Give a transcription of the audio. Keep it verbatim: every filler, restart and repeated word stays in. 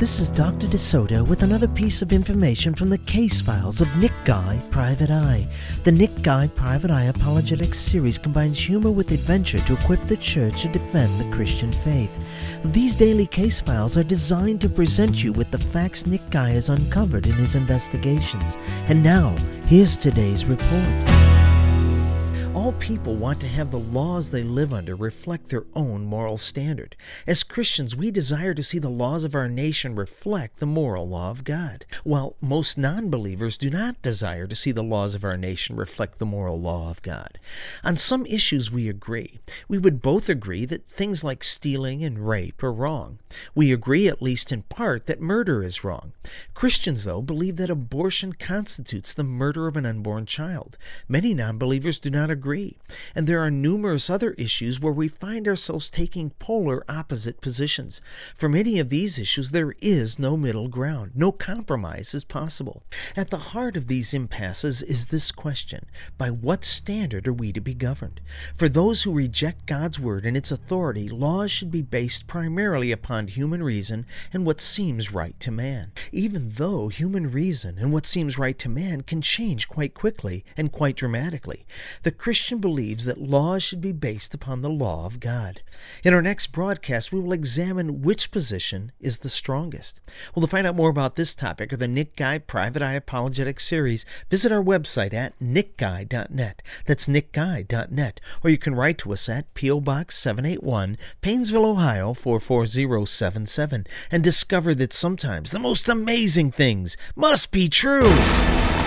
This is Doctor DeSoto with another piece of information from the case files of Nick Guy, Private Eye. The Nick Guy, Private Eye Apologetics series combines humor with adventure to equip the church to defend the Christian faith. These daily case files are designed to present you with the facts Nick Guy has uncovered in his investigations. And now, here's today's report. All people want to have the laws they live under reflect their own moral standard. As Christians, we desire to see the laws of our nation reflect the moral law of God, while most non-believers do not desire to see the laws of our nation reflect the moral law of God. On some issues we agree. We would both agree that things like stealing and rape are wrong. We agree, at least in part, that murder is wrong. Christians, though, believe that abortion constitutes the murder of an unborn child. Many non-believers do not agree. Agree. And there are numerous other issues where we find ourselves taking polar opposite positions. For many of these issues, there is no middle ground. No compromise is possible. At the heart of these impasses is this question: by what standard are we to be governed? For those who reject God's word and its authority, laws should be based primarily upon human reason and what seems right to man. Even though human reason and what seems right to man can change quite quickly and quite dramatically, the Christian believes that laws should be based upon the law of God. In our next broadcast, we will examine which position is the strongest. Well, to find out more about this topic or the Nick Guy Private Eye Apologetics series, visit our website at nick guy dot net. That's nick guy dot net. Or you can write to us at P O Box seven eighty-one, Painesville, Ohio four four zero seven seven, and discover that sometimes the most amazing things must be true.